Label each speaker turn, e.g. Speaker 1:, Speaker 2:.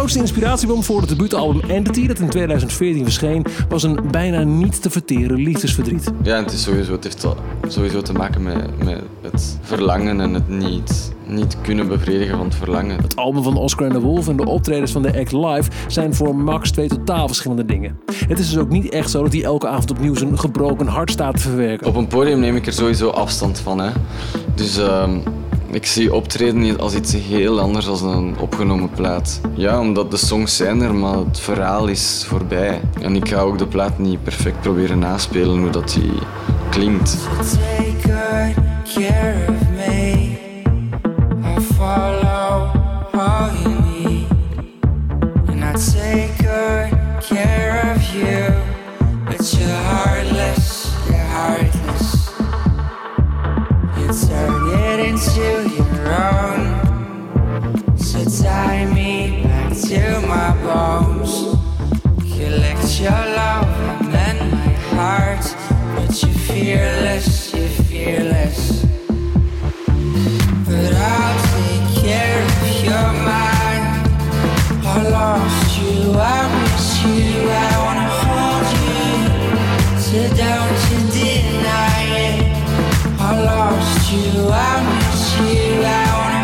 Speaker 1: grootste inspiratiebron voor het debuutalbum Entity, dat in 2014 verscheen, was een bijna niet te verteren liefdesverdriet.
Speaker 2: Ja, het heeft sowieso te maken met het verlangen en het niet kunnen bevredigen van het verlangen.
Speaker 1: Het album van Oscar en de Wolf en de optredens van The Act Live zijn voor Max twee totaal verschillende dingen. Het is dus ook niet echt zo dat hij elke avond opnieuw zijn gebroken hart staat te verwerken.
Speaker 2: Op een podium neem ik er sowieso afstand van. Hè. Dus ik zie optreden als iets heel anders dan een opgenomen plaat. Ja, omdat de songs zijn er, maar het verhaal is voorbij. En ik ga ook de plaat niet perfect proberen naspelen hoe dat die klinkt.
Speaker 3: Follow all you need, and I take good care of you. But you're heartless, you turn it into your own. So tie me back to my bones, collect your love and mend my heart. But you're fearless, but I'll take care of your mind. I lost you, I miss you, I wanna hold you, so don't you deny it. I lost you, I miss you, I wanna